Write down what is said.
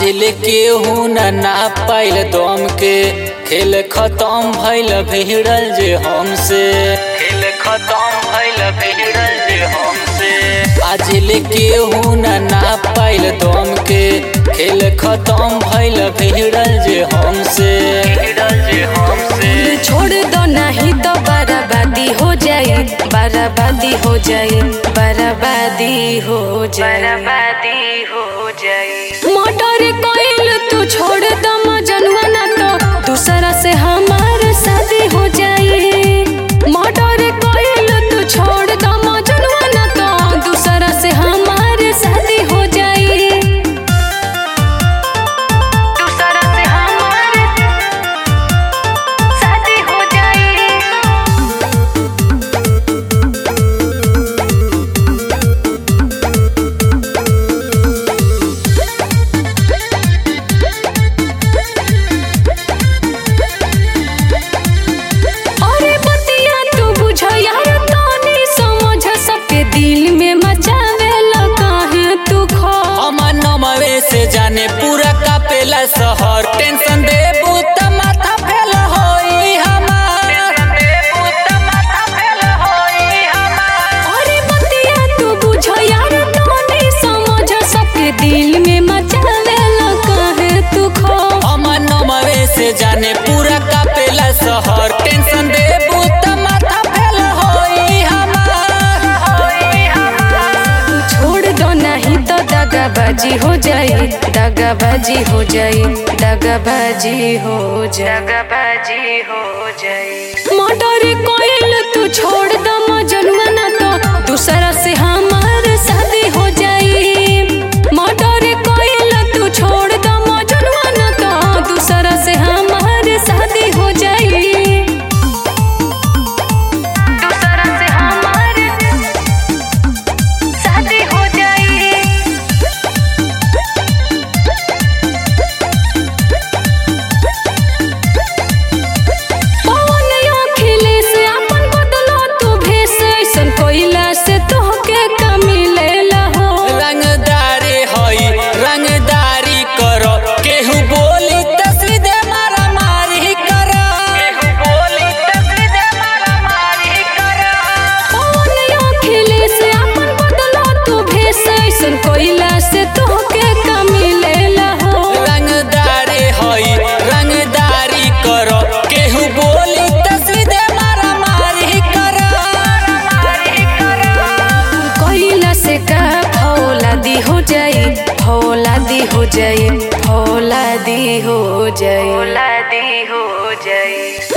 ले केहू ना पाइल दम के खेल खत्म भइल भिड़ल जे हमसे खेल खत्म भइल भिड़ल जे हमसे आज ले केहू ना पाइल दम के खेल खत्म भइल भिड़ल जे हमसे छोड़ दो नहीं तो बर्बादी हो जाए बर्बादी हो जाए बर्बादी हो जाए बर्बादी हो जाए मोटर कोइल तू छोड़ दो मजनुआ ना तो दूसरा से हमार शादी हो जाए मोटर कोइल तू छोड़ दो मजनुआ ना तो दूसरा से हमार शादी हो जाए दूसरा से हमार शादी हो जाए। अरे बतिया तू बुझ यार तानी समझ सबके दिल में मचावे लगा है तू खो अमन नमवे से जाने पूरा कापेला शहर टेंशन देबू त माथा फेल होई हमार अरे बतिया तू बुझ यार तानी समझ सबके दिल में मचावे लगा है तू खो अमन नमवे से जाने पूरा कापेला शहर टेंशन देबू त माथा फेल होई हमार छोड़ दो नहीं तो दगाबाजी हो जाए दगाबाजी हो जाए दगाबाजी हो जाए दगाबाजी हो जाए मोटर कोइल तू छोड़ दो मजनुआ ना तो दूसरा से हमार शादी हो जाए मोटर कोइल तू छोड़ दो मजनुआ ना तो दूसरा से हमार शादी हो जाए दूसरा से हमार शादी हो जाए। पवन अखिले से अपन बदलो तू भेष ऐसन कोइला से तोहके का मिलेला हो रंगदारी हई रंगदारी करो केहू बोली त सीधे मारा मारी करो केहू बोली त सीधे मारा मारी करो पवन अखिले से अपन बदलो तू भेष ऐसन कोइला से तोहके का मिलेला हो रंगदारी हई रंगदारी करो केहू बोली त सीधे मारा मारी करो कोइला से का फौलादी हो जाए फौलादी हो जाए फौलादी हो जाए फौलादी हो जाए।